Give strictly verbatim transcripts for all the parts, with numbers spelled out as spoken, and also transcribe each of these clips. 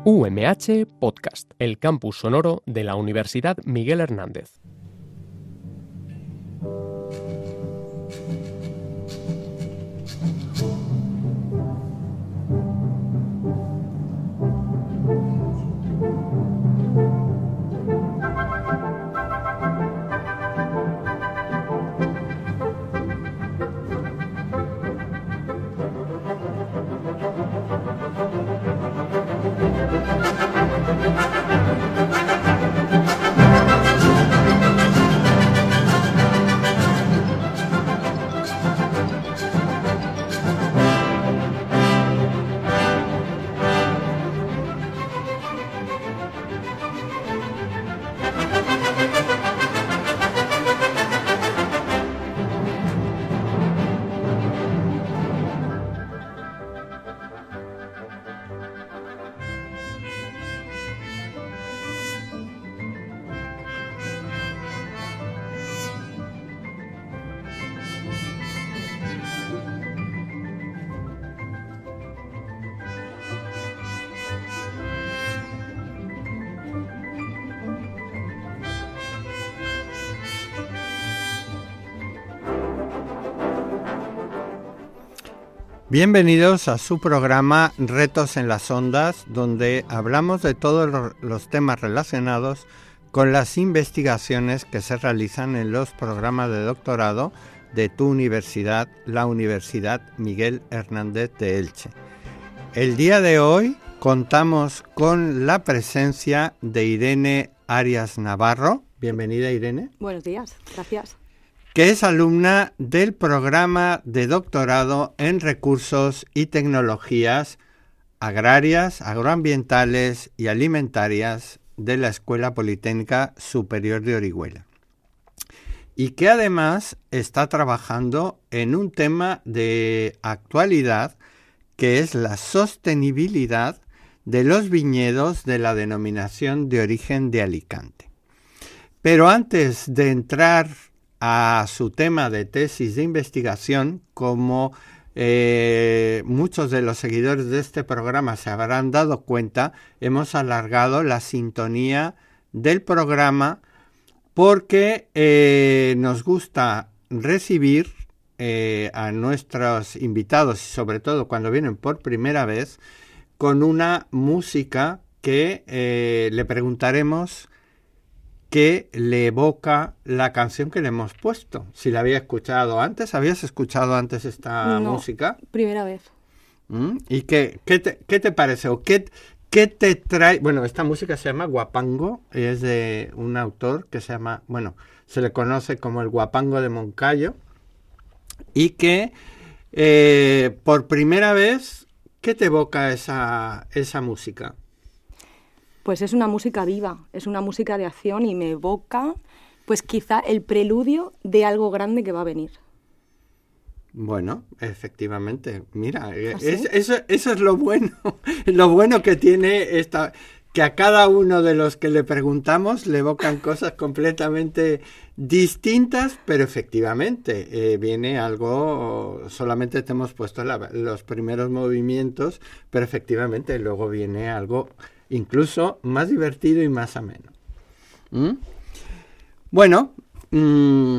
U M H Podcast, el campus sonoro de la Universidad Miguel Hernández. Bienvenidos a su programa Retos en las Ondas, donde hablamos de todos los temas relacionados con las investigaciones que se realizan en los programas de doctorado de tu universidad, la Universidad Miguel Hernández de Elche. El día de hoy contamos con la presencia de Irene Arias Navarro. Bienvenida, Irene. Buenos días, gracias. Que es alumna del programa de doctorado en recursos y tecnologías agrarias, agroambientales y alimentarias de la Escuela Politécnica Superior de Orihuela. Y que además está trabajando en un tema de actualidad que es la sostenibilidad de los viñedos de la denominación de origen de Alicante. Pero antes de entrar a su tema de tesis de investigación, como eh, muchos de los seguidores de este programa se habrán dado cuenta, hemos alargado la sintonía del programa porque eh, nos gusta recibir eh, a nuestros invitados, y sobre todo cuando vienen por primera vez, con una música que eh, le preguntaremos que le evoca la canción que le hemos puesto. Si la había escuchado antes, ¿habías escuchado antes esta no, música? Primera vez. ¿Mm? ¿Y qué, qué, te, qué te parece? ¿O qué, qué te trae? Bueno, esta música se llama Guapango, es de un autor que se llama, bueno, se le conoce como el Guapango de Moncayo, y que eh, por primera vez, ¿qué te evoca esa, esa música? Pues es una música viva, es una música de acción y me evoca, pues quizá el preludio de algo grande que va a venir. Bueno, efectivamente, mira, ¿Ah, es, sí? eso, eso es lo bueno, lo bueno que tiene esta, que a cada uno de los que le preguntamos le evocan cosas completamente distintas, pero efectivamente eh, viene algo, solamente te hemos puesto la, los primeros movimientos, pero efectivamente luego viene algo incluso más divertido y más ameno. ¿Mm? Bueno, mmm,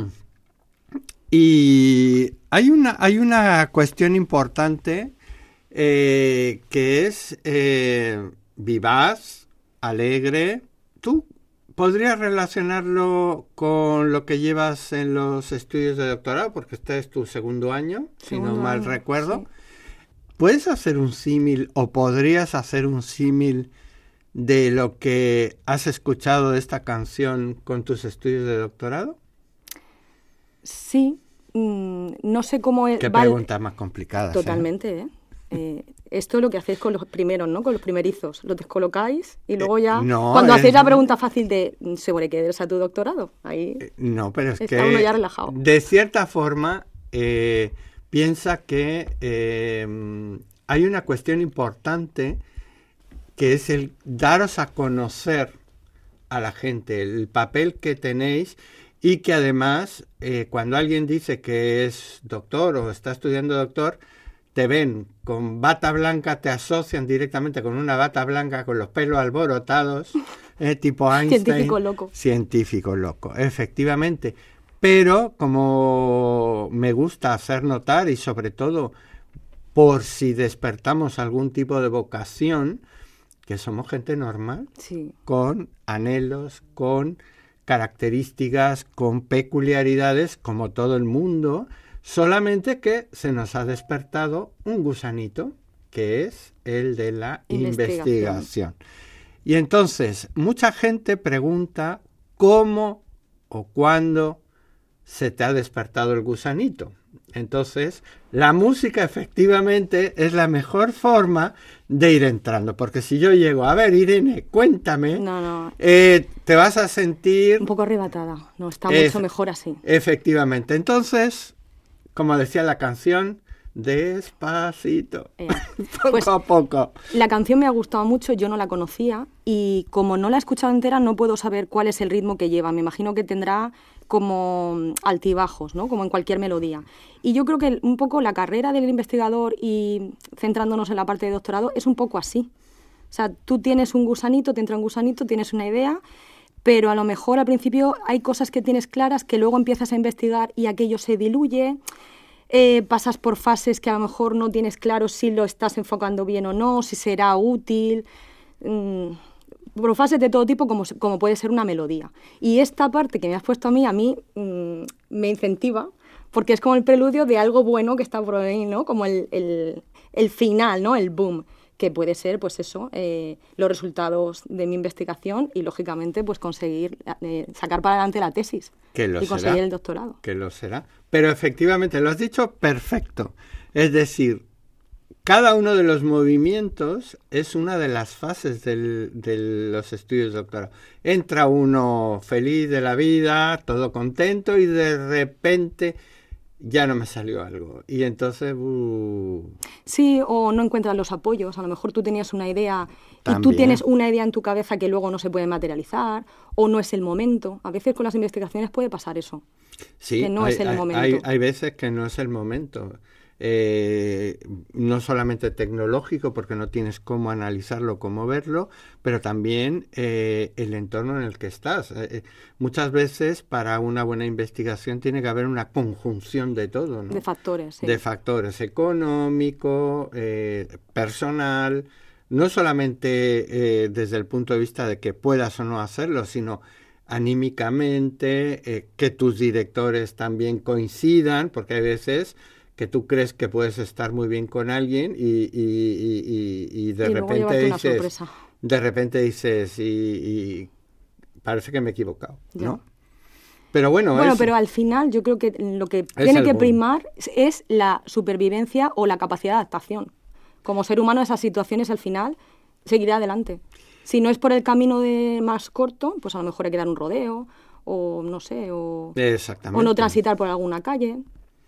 y hay una, hay una cuestión importante eh, que es eh, vivaz, alegre. ¿Tú podrías relacionarlo con lo que llevas en los estudios de doctorado? Porque este es tu segundo año, segundo si no mal año, recuerdo. Sí. ¿Puedes hacer un símil o podrías hacer un símil de lo que has escuchado de esta canción con tus estudios de doctorado? Sí, mmm, no sé cómo es... Qué vale. pregunta más complicada. Totalmente, ¿eh? ¿eh? Esto es lo que hacéis con los primeros, ¿no? Con los primerizos. Los descolocáis y luego ya... Eh, no, cuando es... hacéis la pregunta fácil de ¿sobre qué debes a tu doctorado? Ahí eh, no, pero es está que uno ya relajado. De cierta forma eh, piensa que eh, hay una cuestión importante que es el daros a conocer a la gente, el papel que tenéis, y que además, eh, cuando alguien dice que es doctor o está estudiando doctor, te ven con bata blanca, te asocian directamente con una bata blanca con los pelos alborotados, eh, tipo Einstein. Científico loco. Científico loco, efectivamente. Pero como me gusta hacer notar, y sobre todo por si despertamos algún tipo de vocación, que somos gente normal, sí, con anhelos, con características, con peculiaridades, como todo el mundo, solamente que se nos ha despertado un gusanito, que es el de la investigación. investigación. Y entonces, mucha gente pregunta cómo o cuándo se te ha despertado el gusanito. Entonces, la música efectivamente es la mejor forma de ir entrando, porque si yo llego, a ver, Irene, cuéntame, no, no. Eh, te vas a sentir... un poco arrebatada, no, está Efe- mucho mejor así. Efectivamente, entonces, como decía la canción, despacito, Eh, poco pues, a poco. La canción me ha gustado mucho, yo no la conocía y como no la he escuchado entera no puedo saber cuál es el ritmo que lleva. Me imagino que tendrá como altibajos, ¿no? Como en cualquier melodía. Y yo creo que un poco la carrera del investigador y centrándonos en la parte de doctorado es un poco así. O sea, tú tienes un gusanito, te entra un gusanito, tienes una idea, pero a lo mejor al principio hay cosas que tienes claras que luego empiezas a investigar y aquello se diluye. Eh, pasas por fases que a lo mejor no tienes claro si lo estás enfocando bien o no, si será útil, mm, por fases de todo tipo como, como puede ser una melodía. Y esta parte que me has puesto a mí, a mí mm, me incentiva, porque es como el preludio de algo bueno que está por ahí, ¿no? Como el, el, el final, ¿no? El boom, que puede ser, pues eso, eh, los resultados de mi investigación y, lógicamente, pues conseguir eh, sacar para adelante la tesis Que lo y conseguir será, el doctorado. Que lo será. Pero efectivamente, lo has dicho perfecto. Es decir, cada uno de los movimientos es una de las fases del, de los estudios de doctorado. Entra uno feliz de la vida, todo contento, y de repente ya no me salió algo. Y entonces... Uh... Sí, o no encuentras los apoyos. A lo mejor tú tenías una idea También. y tú tienes una idea en tu cabeza que luego no se puede materializar, o no es el momento. A veces con las investigaciones puede pasar eso. Sí, que no hay, es el hay, momento. Hay, hay veces que no es el momento. Eh, no solamente tecnológico, porque no tienes cómo analizarlo, cómo verlo, pero también eh, el entorno en el que estás. Eh, muchas veces para una buena investigación tiene que haber una conjunción de todo, ¿no? De factores, sí. De factores económico, eh, personal, no solamente eh, desde el punto de vista de que puedas o no hacerlo, sino anímicamente, eh, que tus directores también coincidan, porque hay veces que tú crees que puedes estar muy bien con alguien y, y, y, y, y de y repente dices, de repente dices, y, y parece que me he equivocado, ¿no? Ya. Pero bueno, bueno, es, pero al final yo creo que lo que tiene que primar es la supervivencia o la capacidad de adaptación. Como ser humano, esas situaciones al final seguirá adelante. Si no es por el camino de más corto, pues a lo mejor hay que dar un rodeo, o no sé, o, o no transitar por alguna calle.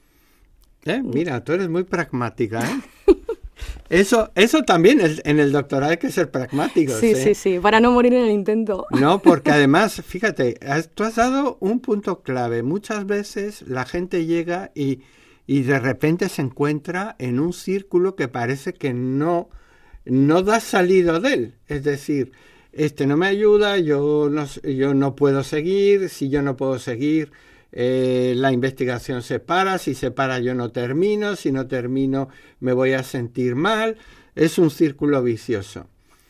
¿Eh? Mira, tú eres muy pragmática, ¿eh? Eso, eso también, es, en el doctorado hay que ser pragmáticos. Sí, ¿eh? sí, sí, para no morir en el intento. No, porque además, fíjate, has, tú has dado un punto clave. Muchas veces la gente llega y, y de repente se encuentra en un círculo que parece que no, no da salido de él. Es decir, este no me ayuda, yo no, yo no puedo seguir, si yo no puedo seguir... Eh, la investigación se para, si se para yo no termino, si no termino me voy a sentir mal, es un círculo vicioso.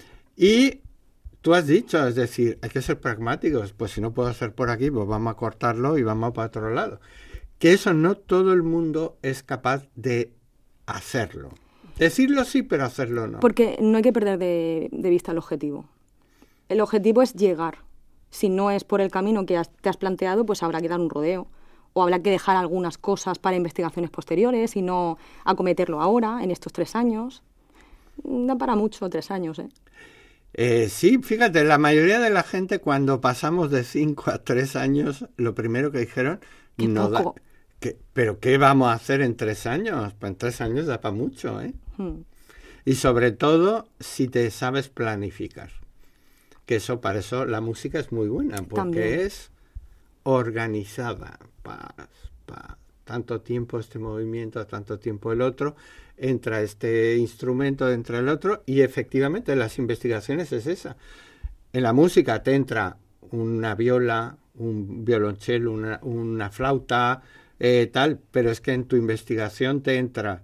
Y tú has dicho, es decir, hay que ser pragmáticos, pues si no puedo hacer por aquí, pues vamos a cortarlo y vamos para otro lado. Que eso no todo el mundo es capaz de hacerlo. Decirlo sí, pero hacerlo no. Porque no hay que perder de, de vista el objetivo. El objetivo es llegar. Si no es por el camino que has, te has planteado, pues habrá que dar un rodeo. O habrá que dejar algunas cosas para investigaciones posteriores y no acometerlo ahora, en estos tres años. Da para mucho tres años, ¿eh? Eh, sí, fíjate, la mayoría de la gente cuando pasamos de cinco a tres años, lo primero que dijeron... ¡Qué no poco! Da, que, ¿Pero qué vamos a hacer en tres años? Pues en tres años da para mucho, ¿eh? Hmm. Y sobre todo, si te sabes planificar. Que eso, para eso la música es muy buena, porque También. es organizada. Pa, pa, tanto tiempo este movimiento, tanto tiempo el otro. entra este instrumento, entra el otro, y efectivamente las investigaciones es esa. En la música te entra una viola, un violonchelo, una, una flauta, eh, tal, pero es que en tu investigación te entra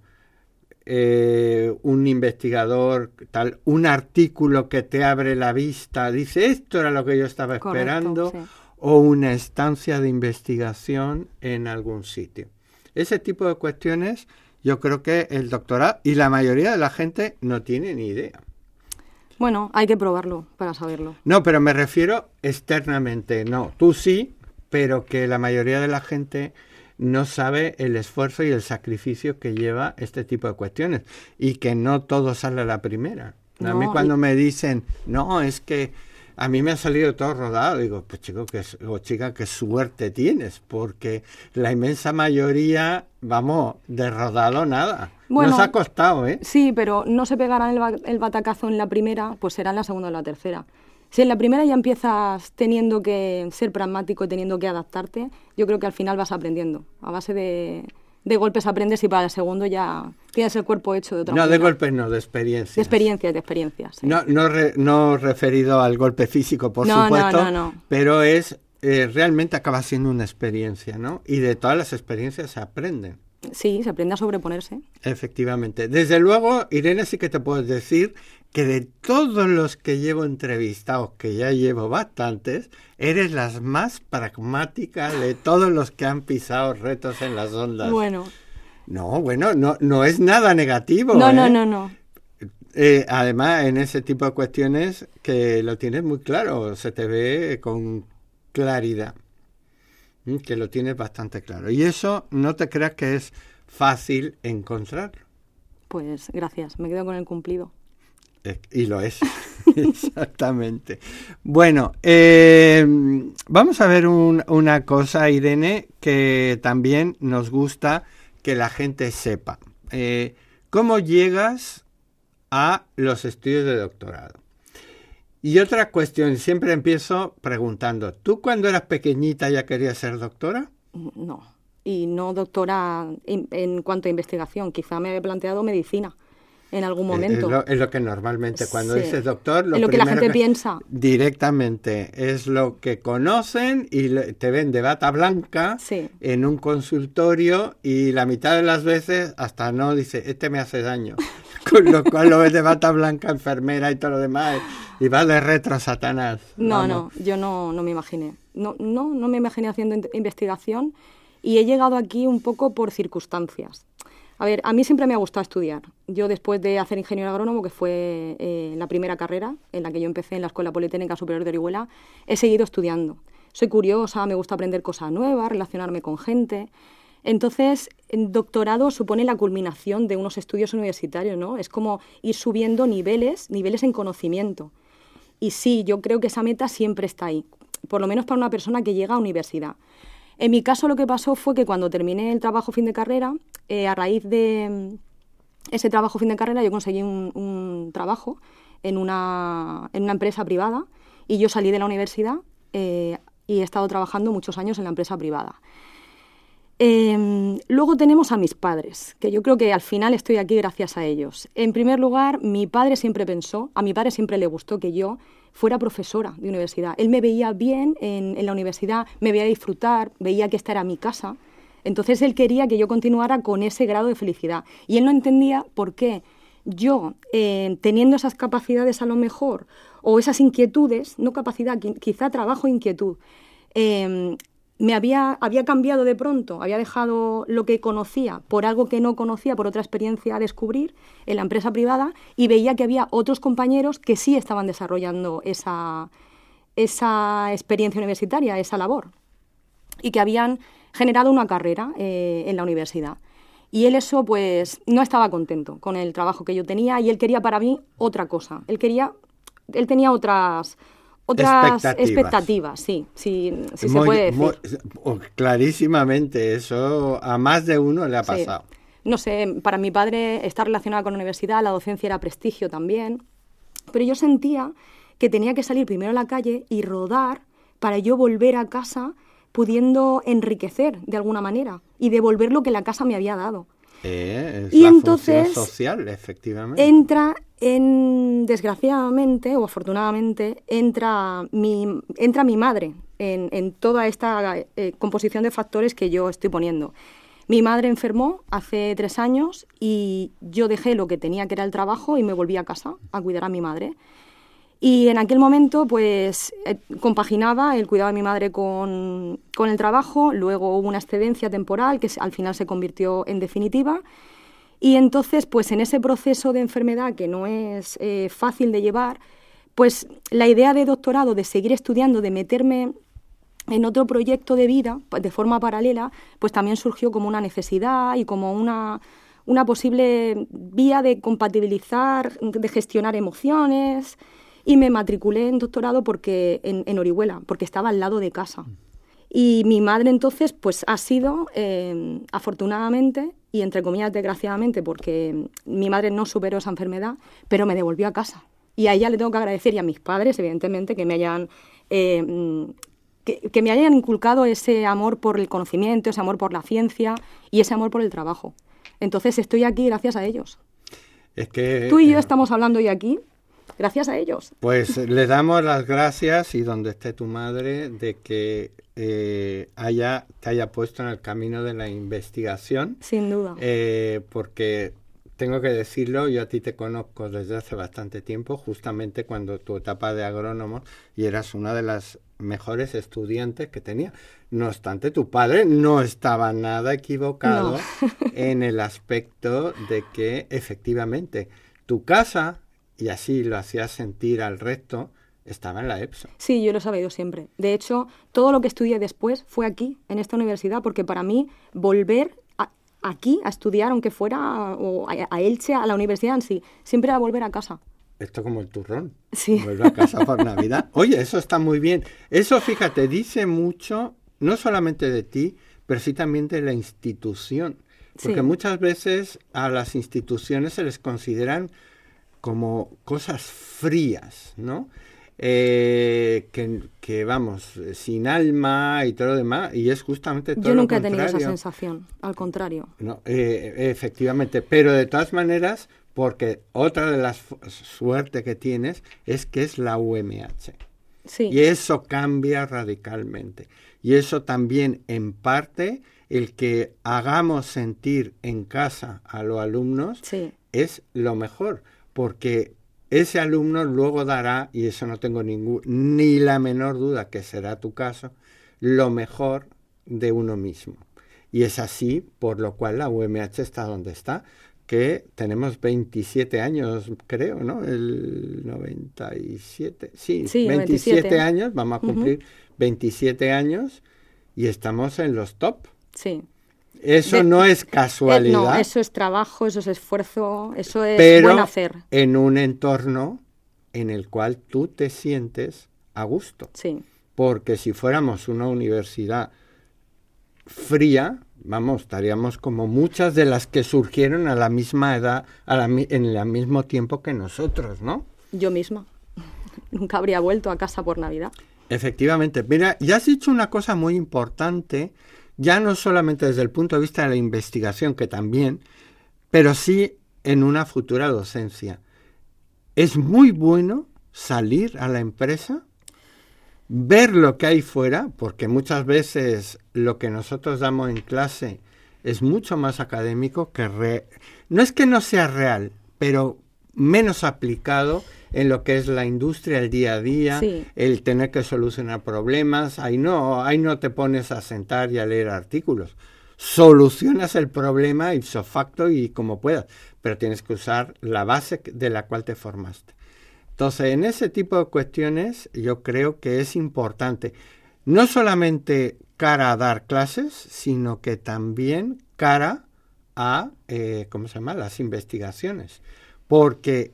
eh, un investigador, tal, un artículo que te abre la vista, dice, esto era lo que yo estaba esperando, correcto, sí. O una estancia de investigación en algún sitio. Ese tipo de cuestiones, yo creo que el doctorado y la mayoría de la gente no tiene ni idea. Bueno, hay que probarlo para saberlo. No, pero me refiero externamente. No, tú sí, pero que la mayoría de la gente no sabe el esfuerzo y el sacrificio que lleva este tipo de cuestiones y que no todo sale a la primera. No, a mí cuando y... me dicen, no, es que a mí me ha salido todo rodado, digo, pues chico, que, o chica, qué suerte tienes, porque la inmensa mayoría, vamos, de rodado nada. Bueno, nos ha costado, ¿eh? Sí, pero no se pegarán el, ba- el batacazo en la primera, pues será en la segunda o la tercera. Si en la primera ya empiezas teniendo que ser pragmático y teniendo que adaptarte, yo creo que al final vas aprendiendo. A base de, de golpes aprendes y para el segundo ya tienes el cuerpo hecho de otra no, manera. No, de golpes no, de experiencias. De experiencias, de experiencias. Sí. No, no, re, no referido al golpe físico, por no, supuesto, no, no, no. pero es eh, realmente acaba siendo una experiencia, ¿no? Y de todas las experiencias se aprenden. Sí, se aprende a sobreponerse. Efectivamente. Desde luego, Irene, sí que te puedo decir que de todos los que llevo entrevistados, que ya llevo bastantes, eres las más pragmáticas de todos los que han pisado retos en las ondas. Bueno. No, bueno, no, no es nada negativo. No, ¿eh? no, no, no. Eh, además, en ese tipo de cuestiones que lo tienes muy claro, se te ve con claridad. Que lo tienes bastante claro. Y eso no te creas que es fácil encontrarlo. Pues gracias, me quedo con el cumplido. Eh, y lo es, exactamente. Bueno, eh, vamos a ver un, una cosa, Irene, que también nos gusta que la gente sepa. Eh, ¿Cómo llegas a los estudios de doctorado? Y otra cuestión, siempre empiezo preguntando, ¿tú cuando eras pequeñita ya querías ser doctora? No, y no doctora en, en cuanto a investigación, quizá me había planteado medicina en algún momento. Es lo, es lo que normalmente cuando sí. dices doctor, lo es lo que la gente que piensa. Directamente, es lo que conocen y le, te ven de bata blanca sí. en un consultorio y la mitad de las veces hasta no dice, este me hace daño. Con lo cual lo ves de bata blanca, enfermera y todo lo demás, y va de retro Satanás. No, Vamos. no, yo no, no me imaginé. No, no, no me imaginé haciendo in- investigación y he llegado aquí un poco por circunstancias. A ver, a mí siempre me ha gustado estudiar. Yo después de hacer ingeniero agrónomo, que fue eh, la primera carrera en la que yo empecé en la Escuela Politécnica Superior de Orihuela, he seguido estudiando. Soy curiosa, me gusta aprender cosas nuevas, relacionarme con gente. Entonces, el doctorado supone la culminación de unos estudios universitarios, ¿no? Es como ir subiendo niveles, niveles en conocimiento. Y sí, yo creo que esa meta siempre está ahí, por lo menos para una persona que llega a universidad. En mi caso lo que pasó fue que cuando terminé el trabajo fin de carrera, eh, a raíz de ese trabajo fin de carrera yo conseguí un, un trabajo en una, en una empresa privada y yo salí de la universidad eh, y he estado trabajando muchos años en la empresa privada. Eh, luego tenemos a mis padres, que yo creo que al final estoy aquí gracias a ellos. En primer lugar, mi padre siempre pensó, a mi padre siempre le gustó que yo fuera profesora de universidad. Él me veía bien en, en la universidad, me veía disfrutar, veía que esta era mi casa. Entonces él quería que yo continuara con ese grado de felicidad. Y él no entendía por qué yo, eh, teniendo esas capacidades a lo mejor, o esas inquietudes, no capacidad, quizá trabajo e inquietud, eh, me había, había cambiado de pronto, había dejado lo que conocía por algo que no conocía, por otra experiencia a descubrir en la empresa privada y veía que había otros compañeros que sí estaban desarrollando esa, esa experiencia universitaria, esa labor, y que habían generado una carrera eh, en la universidad. Y él eso, pues, no estaba contento con el trabajo que yo tenía y él quería para mí otra cosa. Él quería, él tenía otras... Otras expectativas, expectativas sí, sí, sí muy, se puede decir. Muy, clarísimamente, eso a más de uno le ha pasado. Sí. No sé, para mi padre estar relacionada con la universidad, la docencia era prestigio también, pero yo sentía que tenía que salir primero a la calle y rodar para yo volver a casa pudiendo enriquecer de alguna manera y devolver lo que la casa me había dado. Eh, es y la entonces función social, efectivamente. entra en, desgraciadamente o afortunadamente, entra mi, entra mi madre en, en toda esta eh, composición de factores que yo estoy poniendo. Mi madre enfermó hace tres años y yo dejé lo que tenía, que era el trabajo, y me volví a casa a cuidar a mi madre. Y en aquel momento, pues, eh, compaginaba el cuidado de mi madre con, con el trabajo. Luego hubo una excedencia temporal que se, al final se convirtió en definitiva. Y entonces, pues, en ese proceso de enfermedad que no es eh, fácil de llevar, pues, la idea de doctorado, de seguir estudiando, de meterme en otro proyecto de vida, de forma paralela, pues también surgió como una necesidad y como una, una posible vía de compatibilizar, de gestionar emociones. Y me matriculé en doctorado porque en, en Orihuela, porque estaba al lado de casa. Y mi madre entonces pues ha sido, eh, afortunadamente, y entre comillas desgraciadamente, porque mi madre no superó esa enfermedad, pero me devolvió a casa. Y a ella le tengo que agradecer, y a mis padres, evidentemente, que me hayan, eh, que, que me hayan inculcado ese amor por el conocimiento, ese amor por la ciencia y ese amor por el trabajo. Entonces estoy aquí gracias a ellos. Es que, Tú y yo eh, estamos hablando hoy aquí gracias a ellos. Pues le damos las gracias, y donde esté tu madre, de que eh, haya, te haya puesto en el camino de la investigación. Sin duda. Eh, porque tengo que decirlo, yo a ti te conozco desde hace bastante tiempo, justamente cuando tu etapa de agrónomo, y eras una de las mejores estudiantes que tenía. No obstante, tu padre no estaba nada equivocado No. en el aspecto de que efectivamente tu casa, y así lo hacías sentir al resto, estaba en la EPSO. Sí, yo lo he sabido siempre. De hecho, todo lo que estudié después fue aquí, en esta universidad, porque para mí volver a, aquí a estudiar, aunque fuera o a, a Elche, a la universidad en sí, siempre era volver a casa. Esto como el turrón. Sí. Vuelve a casa por Navidad. Oye, eso está muy bien. Eso, fíjate, dice mucho, no solamente de ti, pero sí también de la institución. Porque Sí. muchas veces a las instituciones se les consideran como cosas frías, ¿no? Eh, que, que, vamos, sin alma y todo lo demás, y es justamente todo Yo nunca lo he tenido esa contrario. sensación, al contrario. No, eh, efectivamente, pero de todas maneras, porque otra de las fu- suerte que tienes es que es la U M H. Sí. Y eso cambia radicalmente. Y eso también, en parte, el que hagamos sentir en casa a los alumnos Sí. es lo mejor, porque ese alumno luego dará, y eso no tengo ningún, ni la menor duda que será tu caso, lo mejor de uno mismo. Y es así, por lo cual la U M H está donde está, que tenemos veintisiete años, creo, ¿no? El noventa y siete, sí, Sí, veintisiete veintisiete. años, vamos a cumplir uh-huh. veintisiete años, y estamos en los top. Sí. Eso De, no es casualidad. Eh, no, eso es trabajo, eso es esfuerzo, eso es pero buen hacer. En un entorno en el cual tú te sientes a gusto. Sí. Porque si fuéramos una universidad fría, vamos, estaríamos como muchas de las que surgieron a la misma edad, a la, en el mismo tiempo que nosotros, ¿no? Yo misma. Nunca habría vuelto a casa por Navidad. Efectivamente. Mira, ya has dicho una cosa muy importante, ya no solamente desde el punto de vista de la investigación, que también, pero sí en una futura docencia. Es muy bueno salir a la empresa, ver lo que hay fuera, porque muchas veces lo que nosotros damos en clase es mucho más académico que re... no es que no sea real, pero menos aplicado en lo que es la industria, el día a día, sí. el tener que solucionar problemas. Ahí no, ahí no te pones a sentar y a leer artículos. Solucionas el problema ipso facto y como puedas, pero tienes que usar la base de la cual te formaste. Entonces, en ese tipo de cuestiones yo creo que es importante, no solamente cara a dar clases, sino que también cara a, eh, ¿cómo se llama?, las investigaciones. Porque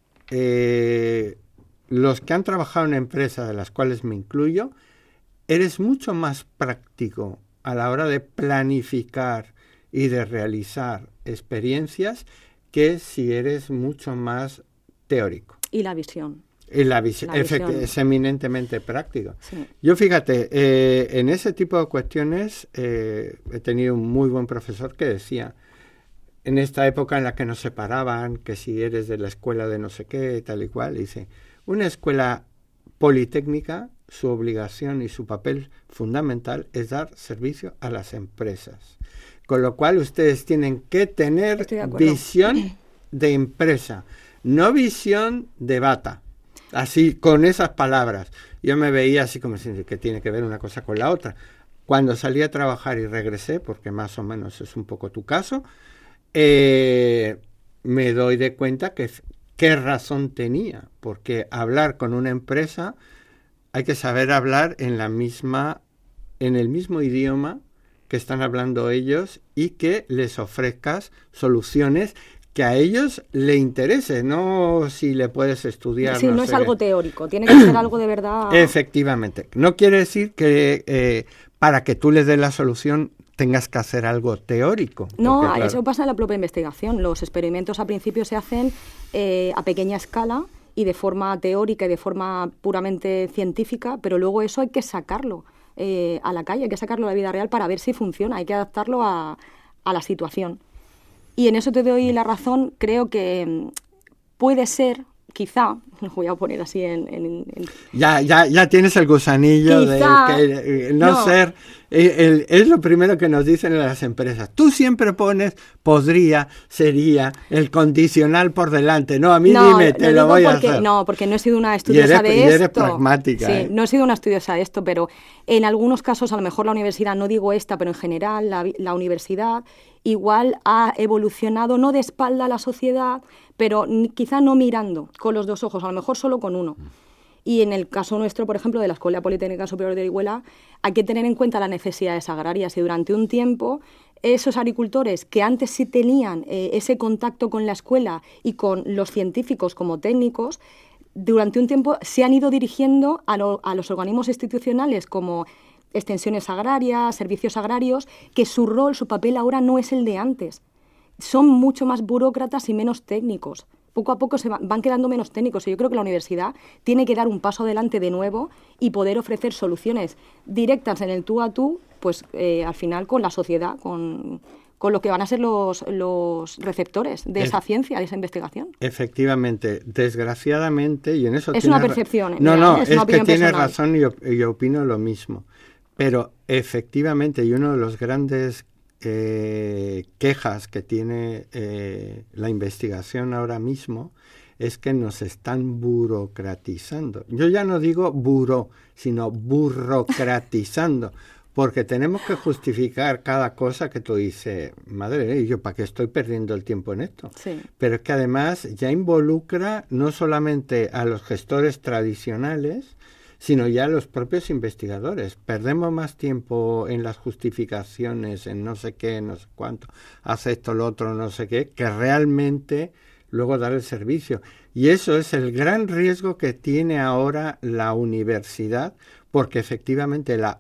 eh, los que han trabajado en empresas, de las cuales me incluyo, eres mucho más práctico a la hora de planificar y de realizar experiencias que si eres mucho más teórico. Y la visión. Y la, vis- la visión. Es eminentemente práctico. Sí. Yo fíjate, eh, en ese tipo de cuestiones eh, he tenido un muy buen profesor que decía, en esta época en la que nos separaban, que si eres de la escuela de no sé qué, tal y cual, dice, una escuela politécnica, su obligación y su papel fundamental es dar servicio a las empresas. Con lo cual ustedes tienen que tener visión de empresa, no visión de bata. Así, con esas palabras. Yo me veía así como si que tiene que ver una cosa con la otra. Cuando salí a trabajar y regresé, porque más o menos es un poco tu caso, eh, me doy de cuenta que qué razón tenía, porque hablar con una empresa hay que saber hablar en la misma, en el mismo idioma que están hablando ellos y que les ofrezcas soluciones que a ellos le interese, no si le puedes estudiar. Sí, no, no es sé algo qué. teórico, tiene que ser algo de verdad. Efectivamente. No quiere decir que eh, para que tú les des la solución tengas que hacer algo teórico. No, porque, claro, eso pasa en la propia investigación. Los experimentos a principio se hacen eh, a pequeña escala y de forma teórica y de forma puramente científica, pero luego eso hay que sacarlo eh, a la calle, hay que sacarlo a la vida real para ver si funciona, hay que adaptarlo a, a la situación. Y en eso te doy la razón, creo que puede ser, quizá, lo voy a poner así en... en, en ya, ya, ya tienes el gusanillo quizá, de que, eh, no, no ser... Eh, el, es lo primero que nos dicen en las empresas. Tú siempre pones podría, sería, el condicional por delante. No, a mí no, dime, te lo, lo voy porque, a hacer. No, porque no he sido una estudiosa y eres, de y esto. eres pragmática. Sí, ¿eh? no he sido una estudiosa de esto, pero en algunos casos, a lo mejor la universidad, no digo esta, pero en general la, la universidad igual ha evolucionado, no de espalda a la sociedad, pero quizá no mirando con los dos ojos, a lo mejor solo con uno. Y en el caso nuestro, por ejemplo, de la Escuela Politécnica Superior de Orihuela, hay que tener en cuenta las necesidades agrarias y durante un tiempo esos agricultores que antes sí tenían eh, ese contacto con la escuela y con los científicos como técnicos, durante un tiempo se han ido dirigiendo a, lo, a los organismos institucionales como extensiones agrarias, servicios agrarios, que su rol, su papel ahora no es el de antes. Son mucho más burócratas y menos técnicos. Poco a poco se van, van quedando menos técnicos y yo creo que la universidad tiene que dar un paso adelante de nuevo y poder ofrecer soluciones directas en el tú a tú, pues eh, al final con la sociedad, con, con lo que van a ser los, los receptores de esa e- ciencia, de esa investigación. Efectivamente, desgraciadamente, y en eso es una percepción. Ra- no, ¿eh? no, es, es que tienes personal. razón y yo, yo opino lo mismo. Pero efectivamente, y uno de los grandes eh, quejas que tiene eh, la investigación ahora mismo es que nos están burocratizando. Yo ya no digo buró, sino burocratizando, porque tenemos que justificar cada cosa que tú dices, madre, ¿y yo para qué estoy perdiendo el tiempo en esto? Sí. Pero es que además ya involucra no solamente a los gestores tradicionales, sino ya los propios investigadores. Perdemos más tiempo en las justificaciones, en no sé qué, no sé cuánto, hace esto, lo otro, no sé qué, que realmente luego dar el servicio. Y eso es el gran riesgo que tiene ahora la universidad, porque efectivamente la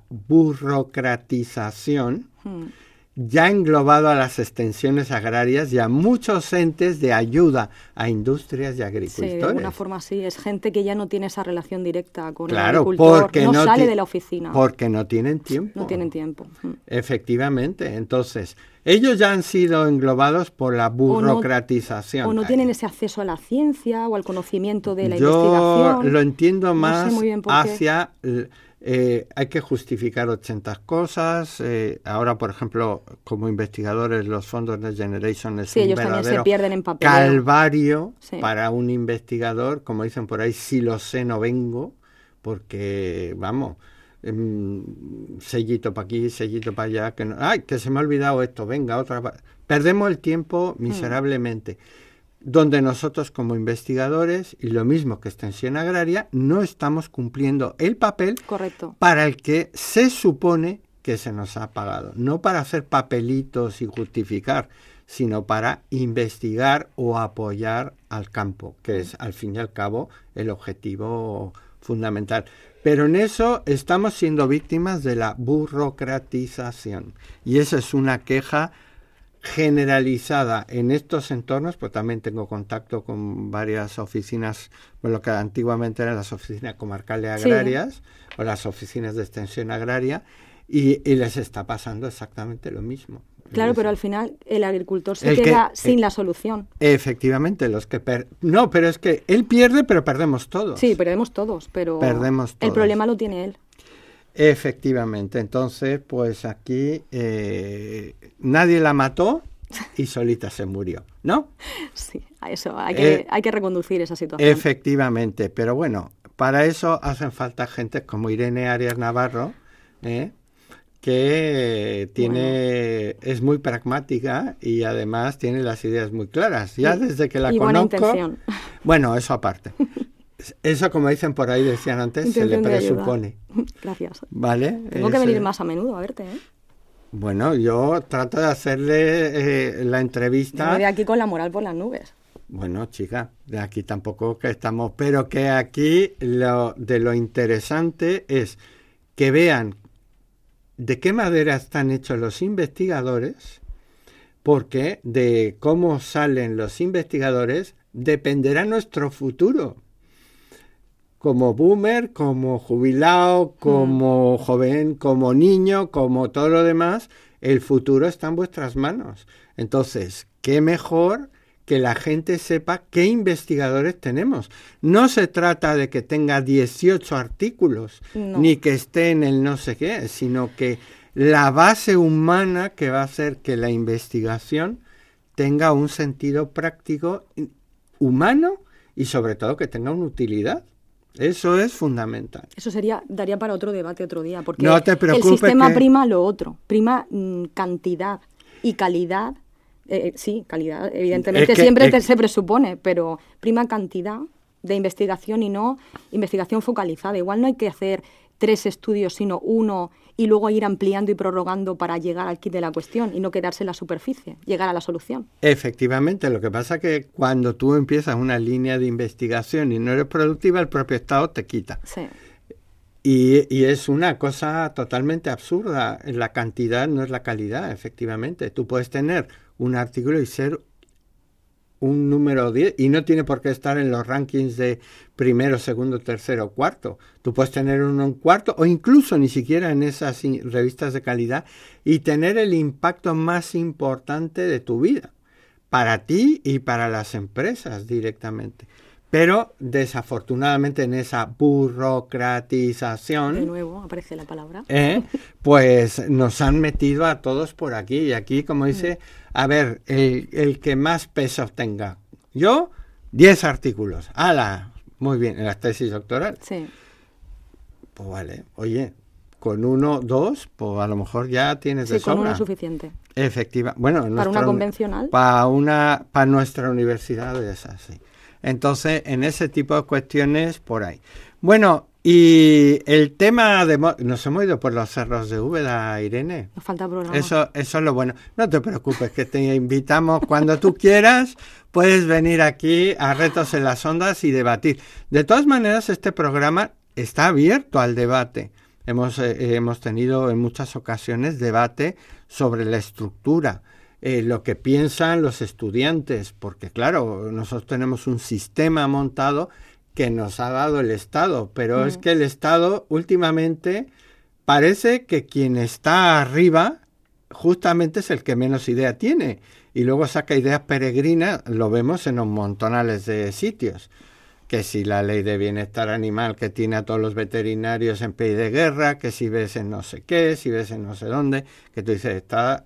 burocratización hmm. ya ha englobado a las extensiones agrarias y a muchos entes de ayuda a industrias y agricultores. Sí, de alguna forma sí, es gente que ya no tiene esa relación directa con claro, el agricultor, porque no, no sale ti- de la oficina. Porque no tienen tiempo. No tienen tiempo. Efectivamente, entonces, ellos ya han sido englobados por la burocratización. O no, o no tienen ese acceso a la ciencia o al conocimiento de la Yo investigación. Yo lo entiendo más no sé muy bien por hacia... Eh, hay que justificar ochenta cosas. Eh, ahora, por ejemplo, como investigadores, los fondos Next Generation es sí, un ellos verdadero también se pierden en papeleo. calvario sí. para un investigador. Como dicen por ahí, si lo sé, no vengo, porque, vamos, eh, sellito para aquí, sellito para allá. Que no, ¡ay, que se me ha olvidado esto! Venga, otra. Perdemos el tiempo miserablemente. Mm. Donde nosotros como investigadores, y lo mismo que Extensión Agraria, no estamos cumpliendo el papel Correcto. para el que se supone que se nos ha pagado. No para hacer papelitos y justificar, sino para investigar o apoyar al campo, que es al fin y al cabo el objetivo fundamental. Pero en eso estamos siendo víctimas de la burocratización. Y esa es una queja generalizada en estos entornos, pues también tengo contacto con varias oficinas, bueno, lo que antiguamente eran las oficinas comarcales agrarias sí. o las oficinas de extensión agraria, y, y les está pasando exactamente lo mismo. Claro, pero al final el agricultor se el queda que, sin eh, la solución. Efectivamente, los que... Per- no, pero es que él pierde, pero perdemos todos. Sí, perdemos todos, pero Perdemos todos. El problema lo tiene él. Efectivamente, entonces, pues aquí eh, nadie la mató y solita se murió, ¿no? Sí, a eso, hay que, Eh, hay que reconducir esa situación. Efectivamente, pero bueno, para eso hacen falta gente como Irene Arias Navarro, ¿eh? que tiene bueno. es muy pragmática y además tiene las ideas muy claras. Ya y, desde que la y conozco... buena intención. Bueno, eso aparte. Eso, como dicen por ahí, decían antes, Intención se le presupone. Gracias. ¿Vale? Tengo eso. que venir más a menudo a verte, ¿eh? Bueno, yo trato de hacerle eh, la entrevista... Yo de aquí con la moral por las nubes. Bueno, chica, de aquí tampoco que estamos... Pero que aquí lo, de lo interesante es que vean de qué manera están hechos los investigadores, porque de cómo salen los investigadores dependerá nuestro futuro. Como boomer, como jubilado, como mm. joven, como niño, como todo lo demás, el futuro está en vuestras manos. Entonces, qué mejor que la gente sepa qué investigadores tenemos. No se trata de que tenga dieciocho artículos, no. ni que esté en el no sé qué, sino que la base humana que va a hacer que la investigación tenga un sentido práctico humano y sobre todo que tenga una utilidad. Eso es fundamental. Eso sería daría para otro debate otro día, porque no te el sistema que... prima lo otro, prima mmm, cantidad y calidad. Eh, sí, calidad, evidentemente es que, siempre es... te, se presupone, pero prima cantidad de investigación y no investigación focalizada. Igual no hay que hacer tres estudios, sino uno y luego ir ampliando y prorrogando para llegar al quid de la cuestión y no quedarse en la superficie, llegar a la solución. Efectivamente, lo que pasa es que cuando tú empiezas una línea de investigación y no eres productiva, el propio Estado te quita. Sí. Y, y es una cosa totalmente absurda. La cantidad no es la calidad, efectivamente. Tú puedes tener un artículo y ser un número diez y no tiene por qué estar en los rankings de primero, segundo, tercero, cuarto. Tú puedes tener uno en cuarto o incluso ni siquiera en esas revistas de calidad y tener el impacto más importante de tu vida para ti y para las empresas directamente. Pero desafortunadamente en esa burocratización, de nuevo aparece la palabra, ¿eh? pues nos han metido a todos por aquí. Y aquí, como dice, a ver, el, el que más peso tenga. Yo, diez artículos. ¡Hala! Muy bien, en la tesis doctoral. Sí. Pues vale, oye, con uno, dos, pues a lo mejor ya tienes sí, de sobra. Sí, con uno es suficiente. Efectiva. Bueno, para nuestra, una convencional. Para una, para nuestra universidad es así. Entonces, en ese tipo de cuestiones, por ahí. Bueno, y el tema de... Nos hemos ido por los cerros de Úbeda, Irene. Nos falta programa. Eso, eso es lo bueno. No te preocupes, que te invitamos cuando tú quieras. Puedes venir aquí a Retos en las Ondas y debatir. De todas maneras, este programa está abierto al debate. Hemos, eh, hemos tenido en muchas ocasiones debate sobre la estructura. Eh, lo que piensan los estudiantes, porque claro, nosotros tenemos un sistema montado que nos ha dado el Estado, pero mm. es que el Estado últimamente parece que quien está arriba justamente es el que menos idea tiene y luego saca ideas peregrinas, lo vemos en un montonales de sitios, que si la ley de bienestar animal que tiene a todos los veterinarios en pie de guerra, que si ves en no sé qué, si ves en no sé dónde, que tú dices, está...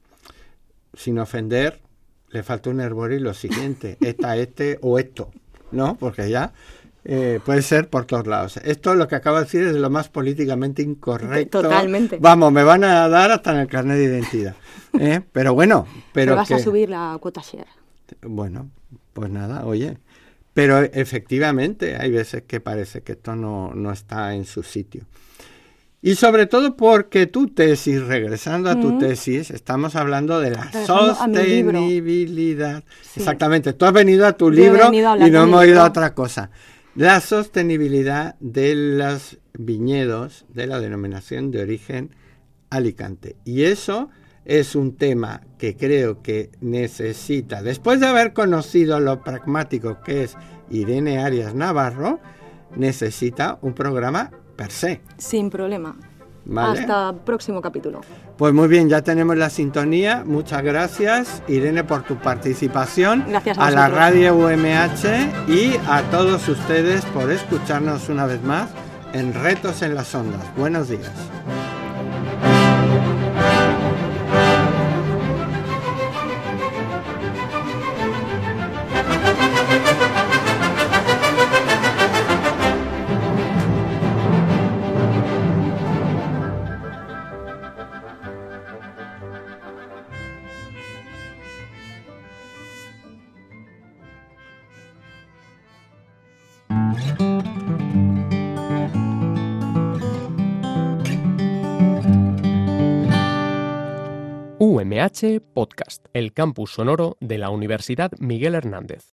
sin ofender, le falta un hervor y lo siguiente, esta, este o esto, ¿no? Porque ya eh, puede ser por todos lados. Esto lo que acabo de decir es lo más políticamente incorrecto. Totalmente. Vamos, me van a dar hasta en el carnet de identidad. ¿eh? Pero bueno, pero me vas que... a subir la cuota share. Bueno, pues nada, oye. Pero efectivamente hay veces que parece que esto no, no está en su sitio. Y sobre todo porque tu tesis, regresando a tu mm. tesis, estamos hablando de la regresando sostenibilidad. Sí. Exactamente, tú has venido a tu Yo libro a y no hemos ido a otra cosa. La sostenibilidad de los viñedos de la denominación de origen Alicante. Y eso es un tema que creo que necesita, después de haber conocido lo pragmático que es Irene Arias Navarro, necesita un programa per se. Sin problema. ¿Vale? Hasta el próximo capítulo. Pues muy bien, ya tenemos la sintonía. Muchas gracias, Irene, por tu participación. Gracias a A la vosotros. radio U M H y a todos ustedes por escucharnos una vez más en Retos en las Ondas. Buenos días. U M H Podcast, el campus sonoro de la Universidad Miguel Hernández.